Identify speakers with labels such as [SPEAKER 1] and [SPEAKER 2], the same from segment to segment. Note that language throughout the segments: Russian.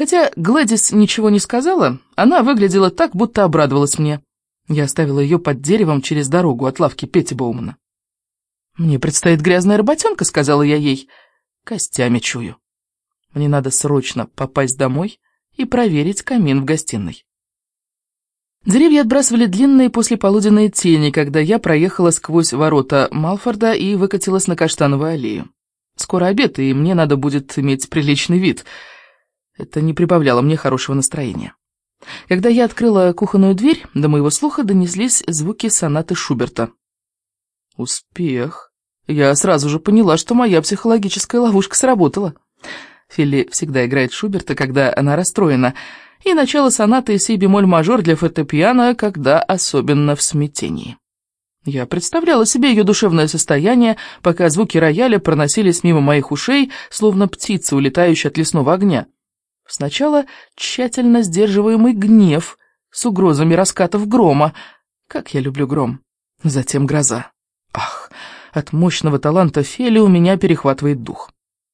[SPEAKER 1] Хотя Глэдис ничего не сказала, она выглядела так, будто обрадовалась мне. Я оставила ее под деревом через дорогу от лавки Петти Боумана. «Мне предстоит грязная работенка», — сказала я ей. «Костями чую. Мне надо срочно попасть домой и проверить камин в гостиной». Деревья отбрасывали длинные послеполуденные тени, когда я проехала сквозь ворота Малфорда и выкатилась на Каштановую аллею. Скоро обед, и мне надо будет иметь приличный вид. Это не прибавляло мне хорошего настроения. Когда я открыла кухонную дверь, до моего слуха донеслись звуки сонаты Шуберта. Успех. Я сразу же поняла, что моя психологическая ловушка сработала. Филли всегда играет Шуберта, когда она расстроена, и начало сонаты си-бемоль-мажор для фортепиано, когда особенно в смятении. Я представляла себе ее душевное состояние, пока звуки рояля проносились мимо моих ушей, словно птица, улетающая от лесного огня. Сначала тщательно сдерживаемый гнев с угрозами раскатов грома. Как я люблю гром. Затем гроза. Ах, от мощного таланта Фели у меня перехватывает дух.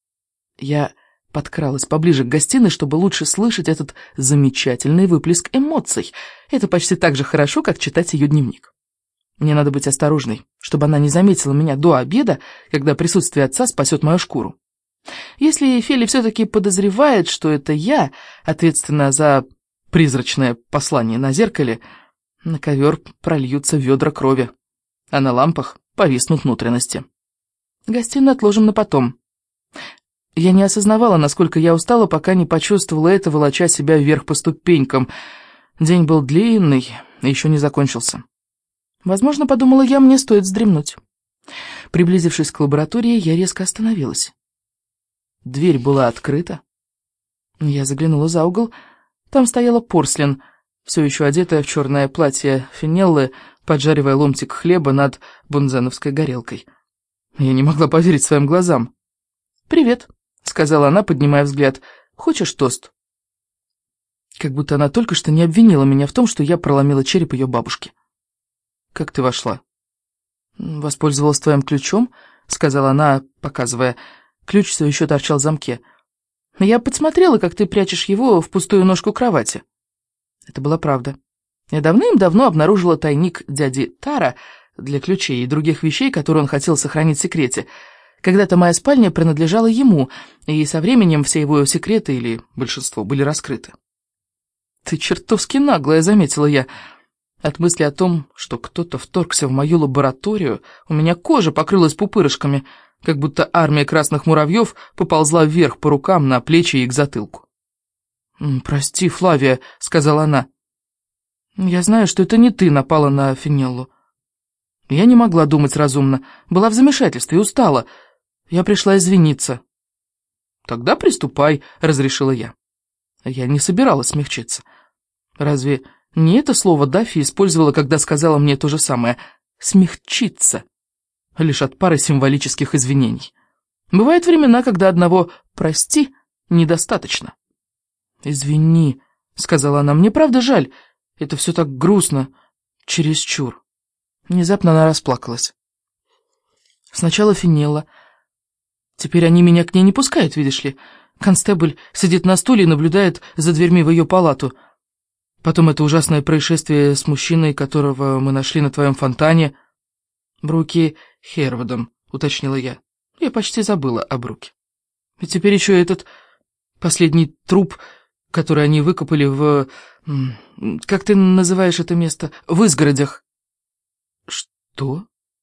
[SPEAKER 1] Я подкралась поближе к гостиной, чтобы лучше слышать этот замечательный выплеск эмоций. Это почти так же хорошо, как читать ее дневник. Мне надо быть осторожной, чтобы она не заметила меня до обеда, когда присутствие отца спасет мою шкуру. Если Фели все-таки подозревает, что это я, ответственна за призрачное послание на зеркале, на ковер прольются ведра крови, а на лампах повиснут внутренности. Гостиную отложим на потом. Я не осознавала, насколько я устала, пока не почувствовала это, волоча себя вверх по ступенькам. День был длинный и еще не закончился. Возможно, подумала я, мне стоит вздремнуть. Приблизившись к лаборатории, я резко остановилась. Дверь была открыта. Я заглянула за угол. Там стояла Порслин, все еще одетая в черное платье Финеллы, поджаривая ломтик хлеба над бонзеновской горелкой. Я не могла поверить своим глазам. «Привет», — сказала она, поднимая взгляд. «Хочешь тост?» Как будто она только что не обвинила меня в том, что я проломила череп ее бабушки. «Как ты вошла?» «Воспользовалась твоим ключом», — сказала она, показывая. Ключ все еще торчал в замке. «Я подсмотрела, как ты прячешь его в пустую ножку кровати». Это была правда. Я давным-давно обнаружила тайник дяди Тара для ключей и других вещей, которые он хотел сохранить в секрете. Когда-то моя спальня принадлежала ему, и со временем все его секреты, или большинство, были раскрыты. «Ты чертовски наглая», — заметила я. От мысли о том, что кто-то вторгся в мою лабораторию, у меня кожа покрылась пупырышками, как будто армия красных муравьев поползла вверх по рукам, на плечи и к затылку. «Прости, Флавия», — сказала она. «Я знаю, что это не ты напала на Финеллу». Я не могла думать разумно, была в замешательстве и устала. Я пришла извиниться. «Тогда приступай», — разрешила я. Я не собиралась смягчиться. Разве не это слово Даффи использовала, когда сказала мне то же самое «смягчиться», лишь от пары символических извинений? Бывают времена, когда одного «прости» недостаточно. «Извини», — сказала она, — «мне правда жаль, это все так грустно, чересчур». Внезапно она расплакалась. Сначала Финелла. Теперь они меня к ней не пускают, видишь ли. Констебль сидит на стуле и наблюдает за дверьми в ее палату. Потом это ужасное происшествие с мужчиной, которого мы нашли на твоем фонтане. Бруки Хервудом, уточнила я. Я почти забыла о Бруке. И теперь еще этот последний труп, который они выкопали в... Как ты называешь это место? В изгородях. Что?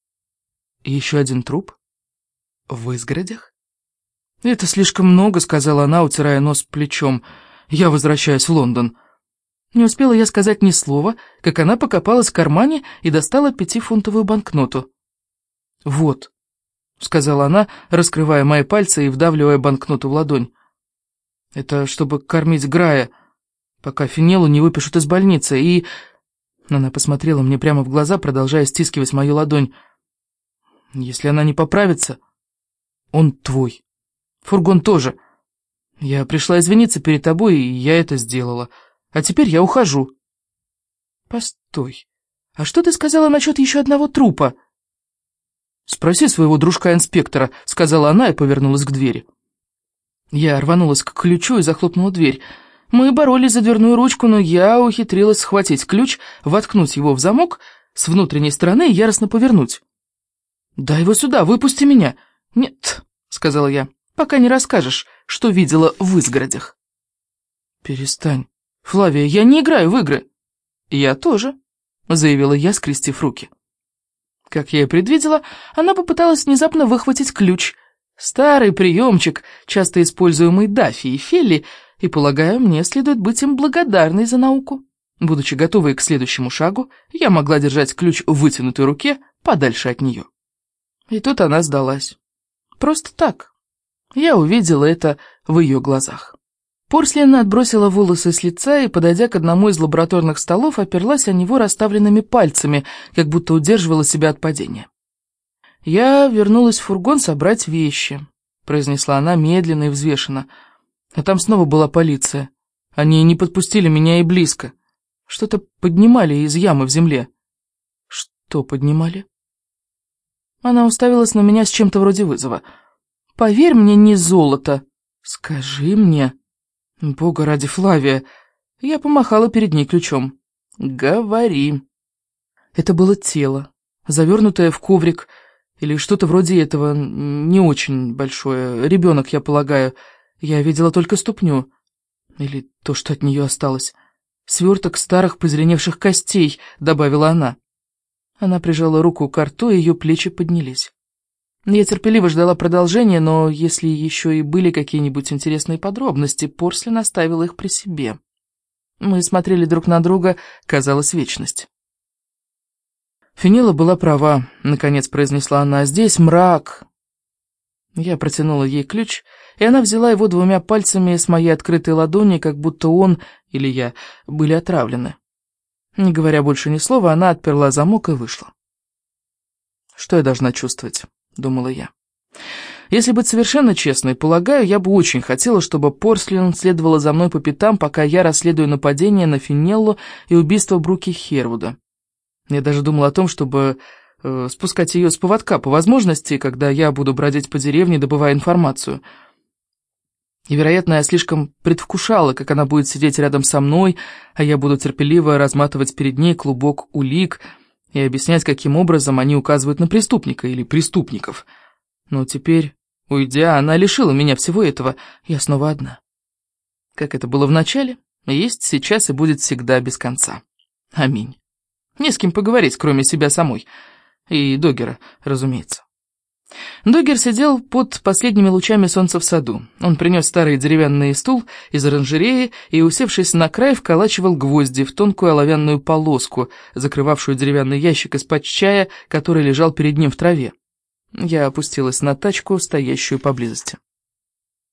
[SPEAKER 1] Еще один труп? В изгородях? Это слишком много, сказала она, утирая нос плечом. Я возвращаюсь в Лондон. Не успела я сказать ни слова, как она покопалась в кармане и достала 5-фунтовую банкноту. «Вот», — сказала она, раскрывая мои пальцы и вдавливая банкноту в ладонь. «Это чтобы кормить Грая, пока Финеллу не выпишут из больницы, и...» Она посмотрела мне прямо в глаза, продолжая стискивать мою ладонь. «Если она не поправится, он твой. Фургон тоже. Я пришла извиниться перед тобой, и я это сделала. А теперь я ухожу». «Постой, а что ты сказала насчет еще одного трупа?» «Спроси своего дружка-инспектора», — сказала она и повернулась к двери. Я рванулась к ключу и захлопнула дверь. Мы боролись за дверную ручку, но я ухитрилась схватить ключ, воткнуть его в замок с внутренней стороны и яростно повернуть. «Дай его сюда, выпусти меня!» «Нет», — сказала я, — «пока не расскажешь, что видела в изгородях». «Перестань. Флавия, я не играю в игры». «Я тоже», — заявила я, скрестив руки. Как я и предвидела, она попыталась внезапно выхватить ключ. Старый приемчик, часто используемый Даффи и Фелли, и, полагаю, мне следует быть им благодарной за науку. Будучи готовой к следующему шагу, я могла держать ключ в вытянутой руке подальше от нее. И тут она сдалась. Просто так. Я увидела это в ее глазах. Порслин отбросила волосы с лица и, подойдя к одному из лабораторных столов, оперлась о него расставленными пальцами, как будто удерживала себя от падения. «Я вернулась в фургон собрать вещи», — произнесла она медленно и взвешенно. «А там снова была полиция. Они не подпустили меня и близко. Что-то поднимали из ямы в земле». «Что поднимали?» Она уставилась на меня с чем-то вроде вызова. «Поверь мне, не золото. Скажи мне». «Бога ради, Флавия!» Я помахала перед ней ключом. «Говори». Это было тело, завернутое в коврик, или что-то вроде этого, не очень большое. Ребенок, я полагаю. Я видела только ступню. Или то, что от нее осталось. «Сверток старых позеленевших костей», — добавила она. Она прижала руку к рту, и ее плечи поднялись. Я терпеливо ждала продолжения, но если еще и были какие-нибудь интересные подробности, Порслин оставила их при себе. Мы смотрели друг на друга, казалось, вечность. «Фенелла была права», — наконец произнесла она, — «здесь мрак». Я протянула ей ключ, и она взяла его двумя пальцами с моей открытой ладони, как будто он или я были отравлены. Не говоря больше ни слова, она отперла замок и вышла. «Что я должна чувствовать?» — думала я. Если быть совершенно честной, полагаю, я бы очень хотела, чтобы Порслин следовала за мной по пятам, пока я расследую нападение на Фенеллу и убийство Бруки Хервуда. Я даже думала о том, чтобы спускать ее с поводка по возможности, когда я буду бродить по деревне, добывая информацию. И, вероятно, я слишком предвкушала, как она будет сидеть рядом со мной, а я буду терпеливо разматывать перед ней клубок улик и объяснять, каким образом они указывают на преступника или преступников. Но теперь, уйдя, она лишила меня всего этого, я снова одна. Как это было в начале, есть сейчас и будет всегда без конца. Аминь. Не с кем поговорить, кроме себя самой. И Доггера, разумеется. Доггер сидел под последними лучами солнца в саду. Он принес старый деревянный стул из оранжереи и, усевшись на край, вколачивал гвозди в тонкую оловянную полоску, закрывавшую деревянный ящик из-под чая, который лежал перед ним в траве. Я опустилась на тачку, стоящую поблизости.